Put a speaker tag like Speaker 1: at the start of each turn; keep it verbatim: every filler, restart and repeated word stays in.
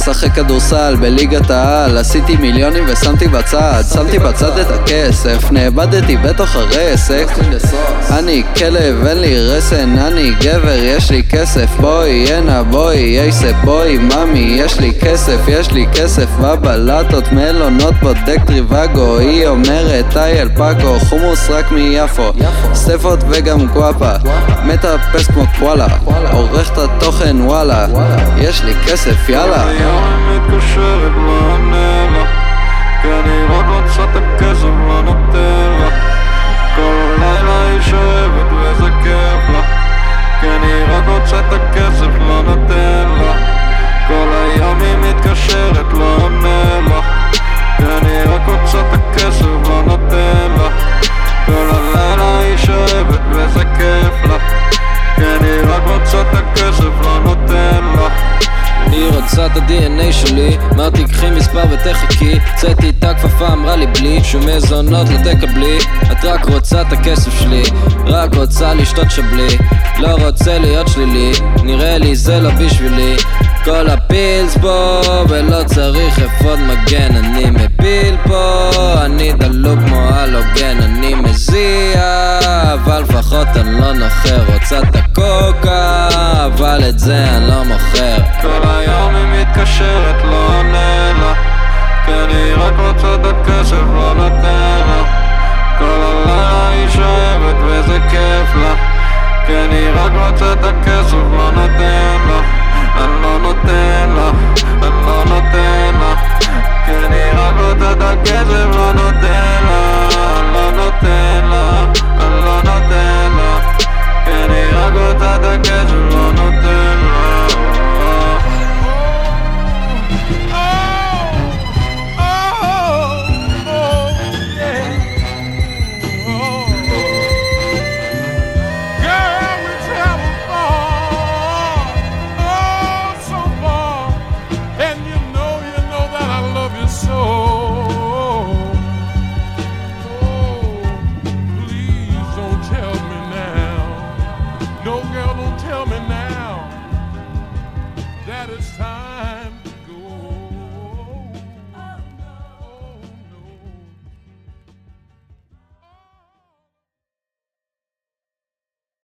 Speaker 1: לשחק כדורסל בליגת העל. עשיתי מיליונים ושמתי בצד, שמתי בצד את הכסף, נאבדתי בתוך הרסק. אני כלב, אין לי רסן, אני גבר, יש לי כסף. בואי הנה בואי יסף, בואי ממי, יש לי כסף, יש לי כסף. בבלטות מלונות בודק טריוואגו, היא אומרת אייל פאקו, חומוס רק מיפו, סטפות וגם גואפה, מטאפס כמו קואלה, עורך את התוכן וואלה, יש לי כסף יאללה.
Speaker 2: כל היום היא מתקשרת לא עונה לה, כי אני רק רוצה את הכסף לא נותן לה. כל לילה היא שואבת וזה כיף לה, כי אני רק רוצה את הכסף לא נותן לה. כל היום היא מתקשרת לא עונה לה, כי אני רק רוצה את הכסף לא נותן לה. כל הלילה היא שואבת וזה כיף לה, כי אני רק רוצה את הכסף לא נותן לה.
Speaker 3: היא רוצה את ה-די אן איי שלי, אמרתי קחי מספר ותחכי, צאתי איתה כפפה אמרה לי בלי שום מזונות לא תקבלי, את רק רוצה את הכסף שלי, רק רוצה לשתות שבלי, לא רוצה להיות שלילי, נראה לי זה לא בשבילי. כל הפילס פה ולא צריך אפוד מגן, אני מפיל פה, אני דלוק כמו הלוגן, אני מזיע אבל לפחות אני לא נוחר, רוצה את הקוקה אבל את זה אני לא מוכר.
Speaker 2: כל היום היא מתקשרת לא עונה לה, כי אני רק רוצה את הכסף לא נותן לה. כל הלילה היא שואבת וזה כיף לה, כי אני רק רוצה את הכסף לא נותן לה. אני לא נותן לה, אני לא נותן לה, כי אני רק רוצה את הכסף לא נותן לה. אני לא נותן לה, אני לא נותן לה, כי אני רק רוצה את הכסף לא נותן לה.
Speaker 4: No girl, don't tell me now that it's time.